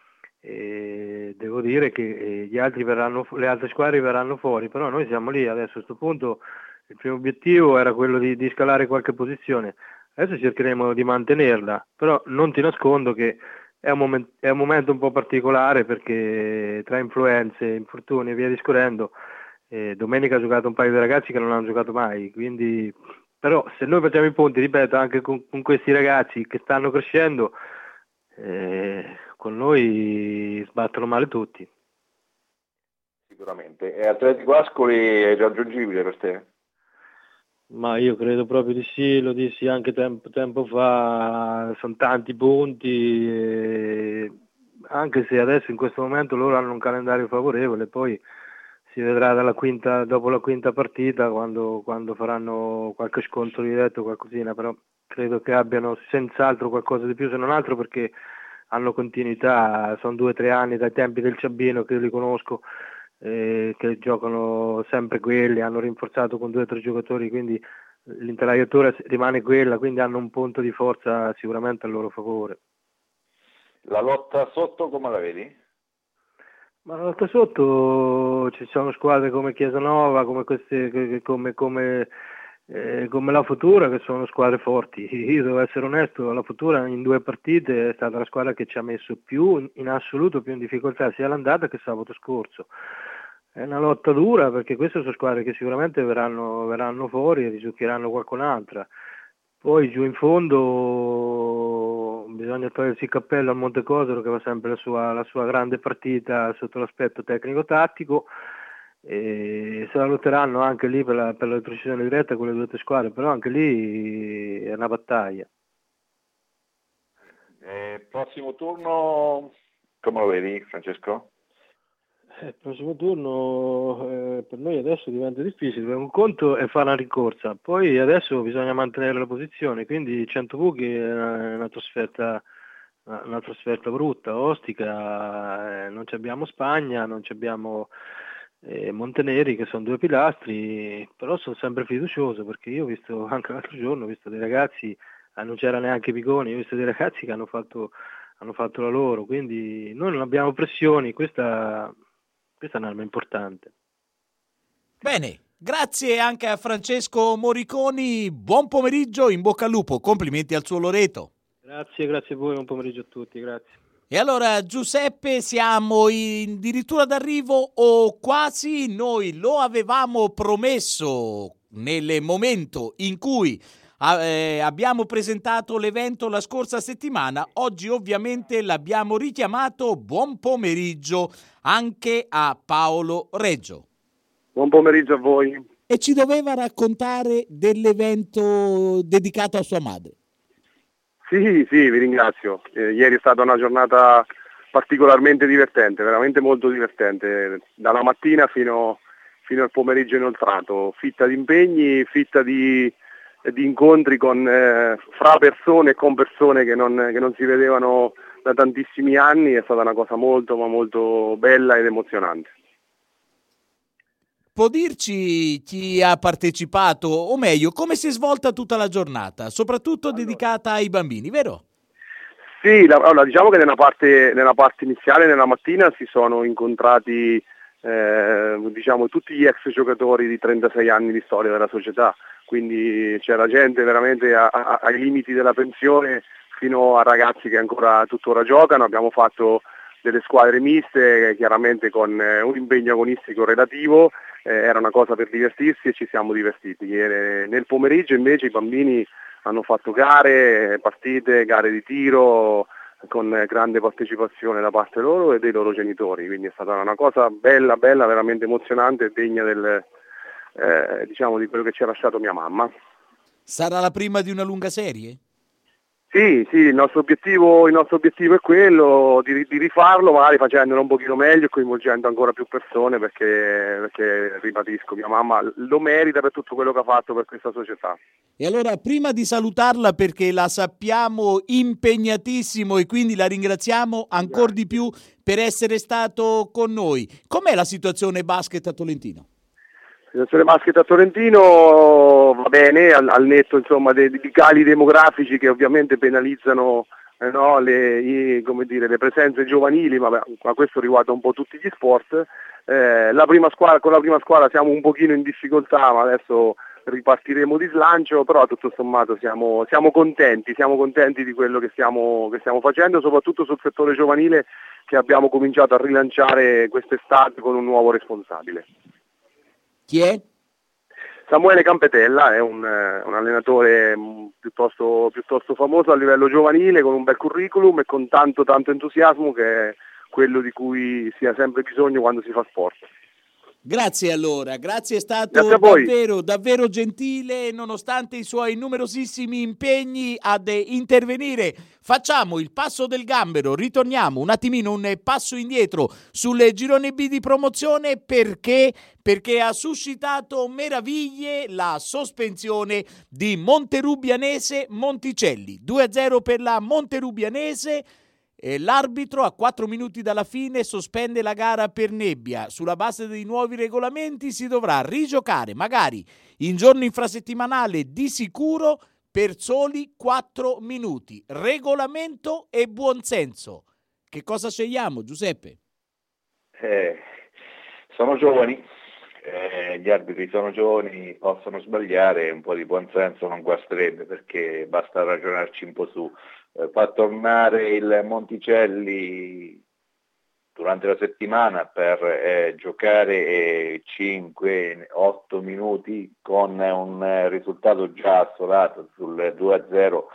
e devo dire che gli altri verranno, le altre squadre verranno fuori, però noi siamo lì adesso. A questo punto il primo obiettivo era quello di, di scalare qualche posizione, adesso cercheremo di mantenerla, però non ti nascondo che è un, moment, è un momento un po' particolare, perché tra influenze, infortuni e via discorrendo, eh, domenica ha giocato un paio di ragazzi che non hanno giocato mai, quindi però se noi facciamo i punti, ripeto, anche con, con questi ragazzi che stanno crescendo, eh, con noi sbattono male tutti. Sicuramente. E Atletico Ascoli è raggiungibile per te? Ma io credo proprio di sì, lo dissi anche tempo, tempo fa, sono tanti punti, eh, anche se adesso in questo momento loro hanno un calendario favorevole, poi si vedrà dalla quinta, dopo la quinta partita, quando, quando faranno qualche scontro diretto, qualcosina, però credo che abbiano senz'altro qualcosa di più, se non altro perché hanno continuità, sono due o tre anni dai tempi del Ciabbino che io li conosco, eh, che giocano sempre quelli, hanno rinforzato con due o tre giocatori, quindi l'intelaiatura rimane quella, quindi hanno un punto di forza sicuramente a loro favore. La lotta sotto come la vedi? Ma la lotta sotto ci sono squadre come Chiesanova, come queste, come, come, eh, come la Futura, che sono squadre forti. Io devo essere onesto, la Futura in due partite è stata la squadra che ci ha messo più in assoluto, più in difficoltà sia l'andata che sabato scorso. È una lotta dura, perché queste sono squadre che sicuramente verranno, verranno fuori e risucchieranno qualcun'altra. Poi giù in fondo bisogna togliersi il cappello al Montecosero, che fa sempre la sua, la sua grande partita sotto l'aspetto tecnico-tattico, e se la lotteranno anche lì per la, per la retrocessione diretta con le due squadre, però anche lì è una battaglia. Eh, prossimo turno come lo vedi, Francesco? Il prossimo turno eh, per noi adesso diventa difficile, un conto è fare una rincorsa, poi adesso bisogna mantenere la posizione, quindi cento buchi è una, una trasferta una trasferta brutta, ostica, eh, non ci abbiamo Spagna, non ci abbiamo eh, Monteneri, che sono due pilastri, però sono sempre fiducioso, perché io ho visto anche l'altro giorno, ho visto dei ragazzi, eh, non c'era neanche Bigoni, ho visto dei ragazzi che hanno fatto, hanno fatto la loro, quindi noi non abbiamo pressioni, questa Questa è un'arma importante. Bene, grazie anche a Francesco Moriconi, buon pomeriggio, in bocca al lupo, complimenti al suo Loreto. Grazie, grazie a voi, buon pomeriggio a tutti, grazie. E allora Giuseppe, siamo addirittura d'arrivo o quasi, noi lo avevamo promesso nel momento in cui eh, abbiamo presentato l'evento la scorsa settimana, oggi ovviamente l'abbiamo richiamato. Buon pomeriggio anche a Paolo Reggio. Buon pomeriggio a voi. E ci doveva raccontare dell'evento dedicato a sua madre. Sì, sì, vi ringrazio. Eh, ieri è stata una giornata particolarmente divertente, veramente molto divertente, dalla mattina fino, fino al pomeriggio inoltrato, fitta di impegni, fitta di, di incontri con, eh, fra persone e con persone che non, che non si vedevano da tantissimi anni. È stata una cosa molto ma molto bella ed emozionante. Può dirci chi ha partecipato, o meglio, come si è svolta tutta la giornata, soprattutto allora, dedicata ai bambini, vero? Sì, la, allora, diciamo che nella parte, nella parte iniziale, nella mattina, si sono incontrati eh, diciamo tutti gli ex giocatori di trentasei anni di storia della società, quindi c'era gente veramente a, a, ai limiti della pensione, fino a ragazzi che ancora tuttora giocano. Abbiamo fatto delle squadre miste, chiaramente con eh, un impegno agonistico relativo, eh, era una cosa per divertirsi e ci siamo divertiti. E, nel pomeriggio invece i bambini hanno fatto gare, partite, gare di tiro, con grande partecipazione da parte loro e dei loro genitori, quindi è stata una cosa bella, bella, veramente emozionante e degna del, eh, diciamo, di quello che ci ha lasciato mia mamma. Sarà la prima di una lunga serie? Sì, sì, il nostro obiettivo, il nostro obiettivo è quello di, di rifarlo, magari facendolo un pochino meglio e coinvolgendo ancora più persone, perché, perché ribadisco, mia mamma lo merita per tutto quello che ha fatto per questa società. E allora, prima di salutarla, perché la sappiamo impegnatissimo e quindi la ringraziamo ancora di più per essere stato con noi, com'è la situazione basket a Tolentino? La situazione basket a Tolentino va bene, al, al netto insomma dei, dei cali demografici che ovviamente penalizzano eh, no, le, i, come dire, le presenze giovanili, ma, ma questo riguarda un po' tutti gli sport. Eh, la prima squadra, con la prima squadra siamo un pochino in difficoltà, ma adesso ripartiremo di slancio, però tutto sommato siamo, siamo contenti, siamo contenti di quello che stiamo, che stiamo facendo, soprattutto sul settore giovanile, che abbiamo cominciato a rilanciare quest'estate con un nuovo responsabile. Chi è? Samuele Campetella è un, un allenatore piuttosto, piuttosto famoso a livello giovanile, con un bel curriculum e con tanto tanto entusiasmo, che è quello di cui si ha sempre bisogno quando si fa sport. Grazie allora, grazie, è stato Grazie davvero, davvero gentile, nonostante i suoi numerosissimi impegni ad intervenire. Facciamo il passo del gambero, ritorniamo un attimino, un passo indietro sul girone B di promozione, perché perché ha suscitato meraviglie la sospensione di Monterubianese Monticelli. due a zero per la Monterubianese. E l'arbitro a quattro minuti dalla fine sospende la gara per nebbia. Sulla base dei nuovi regolamenti si dovrà rigiocare, magari in giorno infrasettimanale di sicuro, per soli quattro minuti. Regolamento e buonsenso. Che cosa scegliamo, Giuseppe? Eh, sono giovani, eh, gli arbitri sono giovani, possono sbagliare, un po' di buonsenso non guasterebbe, perché basta ragionarci un po' su. Fa tornare il Monticelli durante la settimana per eh, giocare eh, cinque otto minuti con un eh, risultato già assolato sul due a zero,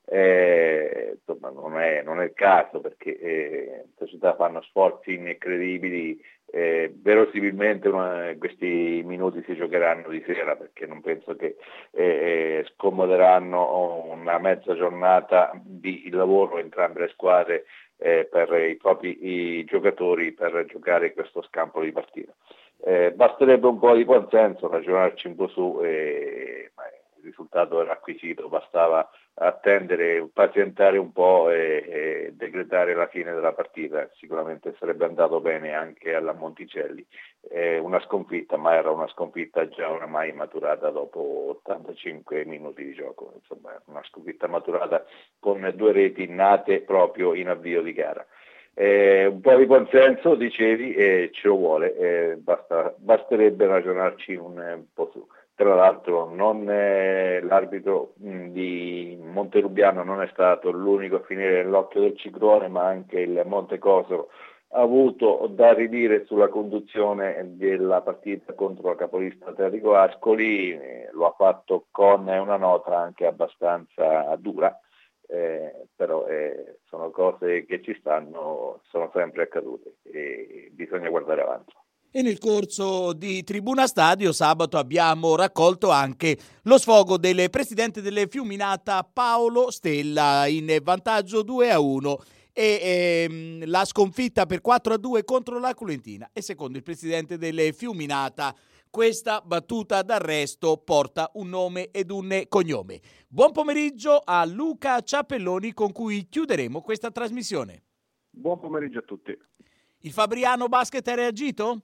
eh, insomma non è, non è il caso, perché eh, le società fanno sforzi incredibili. Eh, verosimilmente una, questi minuti si giocheranno di sera, perché non penso che eh, scomoderanno una mezza giornata di lavoro entrambe le squadre eh, per i propri i giocatori per giocare questo scampo di partita. Eh, basterebbe un po' di buonsenso, ragionarci un po' su, eh, ma il risultato era acquisito, bastava attendere, pazientare un po' e, e decretare la fine della partita. Sicuramente sarebbe andato bene anche alla Monticelli. Eh, una sconfitta, ma era una sconfitta già oramai maturata dopo ottantacinque minuti di gioco, insomma una sconfitta maturata con due reti nate proprio in avvio di gara. Eh, un po' di consenso, dicevi, e ce lo vuole, eh, basta, basterebbe ragionarci un, un po' su. Tra l'altro non è, l'arbitro mh, di Monterubiano non è stato l'unico a finire nell'occhio del ciclone, ma anche il Montecosolo ha avuto da ridire sulla conduzione della partita contro la capolista Terrico Ascoli, eh, lo ha fatto con una nota anche abbastanza dura, eh, però eh, sono cose che ci stanno, sono sempre accadute e bisogna guardare avanti. E nel corso di Tribuna Stadio sabato abbiamo raccolto anche lo sfogo del presidente delle Fiuminata Paolo Stella, in vantaggio due a uno, e ehm, la sconfitta per quattro a due contro la Colentina. E secondo il presidente delle Fiuminata questa battuta d'arresto porta un nome ed un cognome. Buon pomeriggio a Luca Ciappelloni, con cui chiuderemo questa trasmissione. Buon pomeriggio a tutti. Il Fabriano Basket ha reagito?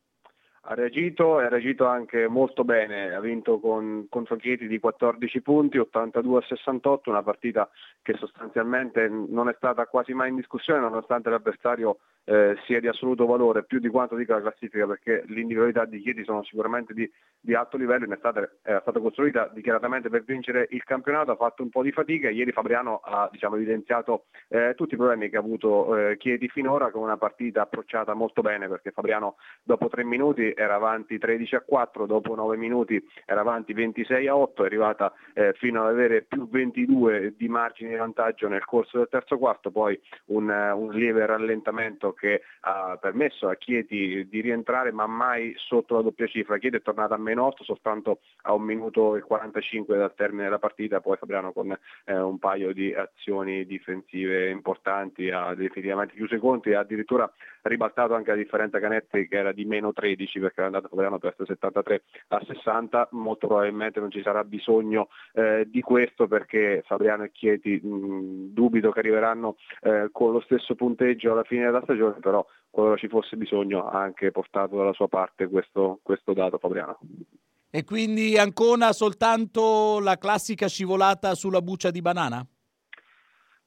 Ha reagito e ha reagito anche molto bene, ha vinto con contro Chieti di quattordici punti, ottantadue a sessantotto, una partita che sostanzialmente non è stata quasi mai in discussione, nonostante l'avversario eh, sia di assoluto valore, più di quanto dica la classifica, perché l'individualità di Chieti sono sicuramente di, di alto livello. In estate è stata costruita dichiaratamente per vincere il campionato, ha fatto un po' di fatica. Ieri Fabriano ha diciamo, evidenziato eh, tutti i problemi che ha avuto eh, Chieti finora, con una partita approcciata molto bene, perché Fabriano dopo tre minuti era avanti tredici a quattro, dopo nove minuti era avanti ventisei a otto, è arrivata eh, fino ad avere più ventidue di margine di vantaggio nel corso del terzo quarto, poi un, un lieve rallentamento che ha permesso a Chieti di rientrare, ma mai sotto la doppia cifra. Chieti è tornata a meno otto soltanto a un minuto e quarantacinque dal termine della partita, poi Fabriano con eh, un paio di azioni difensive importanti ha definitivamente chiuso i conti e ha addirittura ribaltato anche la differenza Canetti, che era di meno tredici, perché era andato Fabriano per settantatré a sessanta. Molto probabilmente non ci sarà bisogno eh, di questo, perché Fabriano e Chieti mh, dubito che arriveranno eh, con lo stesso punteggio alla fine della stagione, però qualora ci fosse bisogno ha anche portato dalla sua parte questo, questo dato Fabriano. E quindi Ancona soltanto la classica scivolata sulla buccia di banana?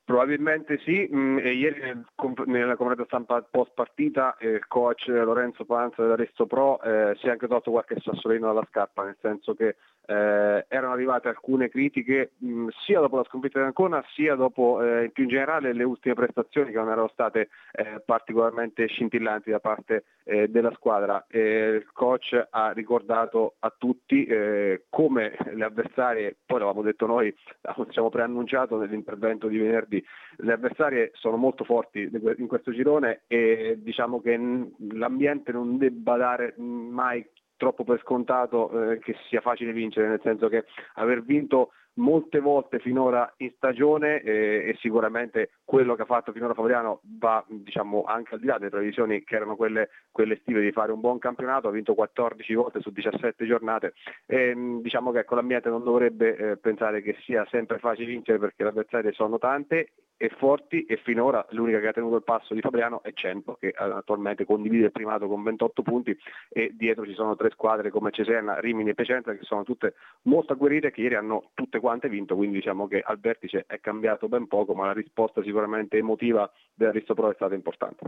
Probabilmente sì, mh, e ieri nel, nella conferenza stampa post partita eh, il coach Lorenzo Panza dell'Arezzo Pro eh, si è anche tolto qualche sassolino dalla scarpa, nel senso che eh, erano arrivate alcune critiche mh, sia dopo la sconfitta di Ancona sia dopo eh, più in generale le ultime prestazioni che non erano state eh, particolarmente scintillanti da parte eh, della squadra. Eh, il coach ha ricordato a tutti eh, come le avversarie, poi l'avevamo detto noi, abbiamo preannunciato nell'intervento di venerdì, le avversarie sono molto forti in questo girone e diciamo che l'ambiente non debba dare mai troppo per scontato eh, che sia facile vincere, nel senso che aver vinto molte volte finora in stagione eh, e sicuramente quello che ha fatto finora Fabriano va diciamo anche al di là delle previsioni che erano quelle, quelle estive di fare un buon campionato, ha vinto quattordici volte su diciassette giornate e diciamo che ecco, l'ambiente non dovrebbe eh, pensare che sia sempre facile vincere perché le avversarie sono tante e forti e finora l'unica che ha tenuto il passo di Fabriano è Cento che attualmente condivide il primato con ventotto punti e dietro ci sono tre squadre come Cesena, Rimini e Piacenza che sono tutte molto agguerrite che ieri hanno tutte quante vinto, quindi diciamo che al vertice è cambiato ben poco ma la risposta sicuramente emotiva dell'Arezzo Pro è stata importante.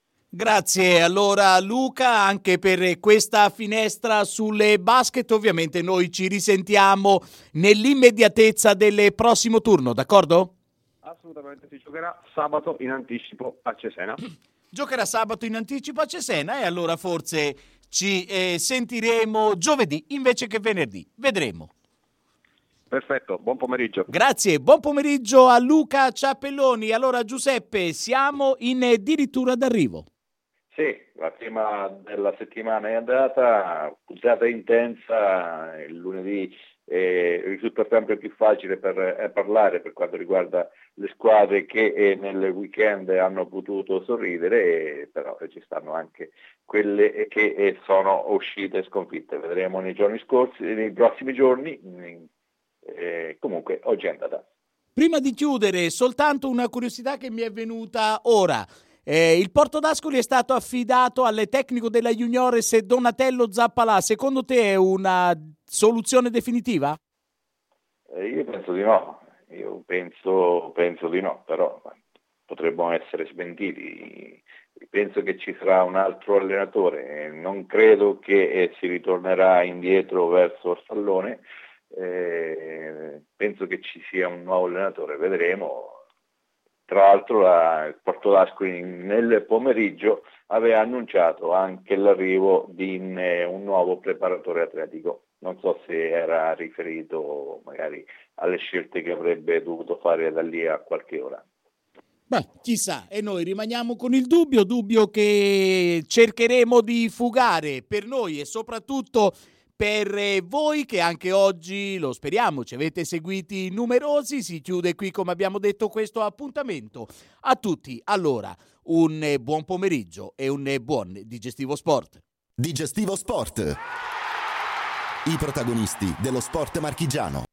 Grazie allora Luca anche per questa finestra sulle basket, ovviamente noi ci risentiamo nell'immediatezza del prossimo turno, d'accordo? Assolutamente si giocherà sabato in anticipo a Cesena. Giocherà sabato in anticipo a Cesena e allora forse ci eh, sentiremo giovedì invece che venerdì, vedremo. Perfetto, buon pomeriggio. Grazie, buon pomeriggio a Luca Ciappelloni. Allora Giuseppe, siamo in addirittura d'arrivo. Sì, la prima della settimana è andata, puntata intensa, il lunedì eh, risulta sempre più facile per eh, parlare per quanto riguarda le squadre che eh, nel weekend hanno potuto sorridere, eh, però eh, ci stanno anche quelle che eh, sono uscite sconfitte. Vedremo nei giorni scorsi, nei prossimi giorni. Eh, comunque oggi è andata. Prima di chiudere, soltanto una curiosità che mi è venuta ora. Eh, il Porto d'Ascoli è stato affidato al tecnico della Juniores Donatello Zappalà. Secondo te è una soluzione definitiva? Eh, io penso di no. Io penso, penso di no, però potremmo essere smentiti. Penso che ci sarà un altro allenatore. Non credo che eh, si ritornerà indietro verso il stallone. Eh, penso che ci sia un nuovo allenatore, vedremo. Tra l'altro la, il Porto d'Ascoli nel pomeriggio aveva annunciato anche l'arrivo di in, eh, un nuovo preparatore atletico. Non so se era riferito magari alle scelte che avrebbe dovuto fare da lì a qualche ora. Beh, chissà, e noi rimaniamo con il dubbio, dubbio che cercheremo di fugare per noi e soprattutto per voi che anche oggi, lo speriamo, ci avete seguiti numerosi. Si chiude qui, come abbiamo detto, questo appuntamento. A tutti, allora, un buon pomeriggio e un buon Digestivo Sport. Digestivo Sport. I protagonisti dello sport marchigiano.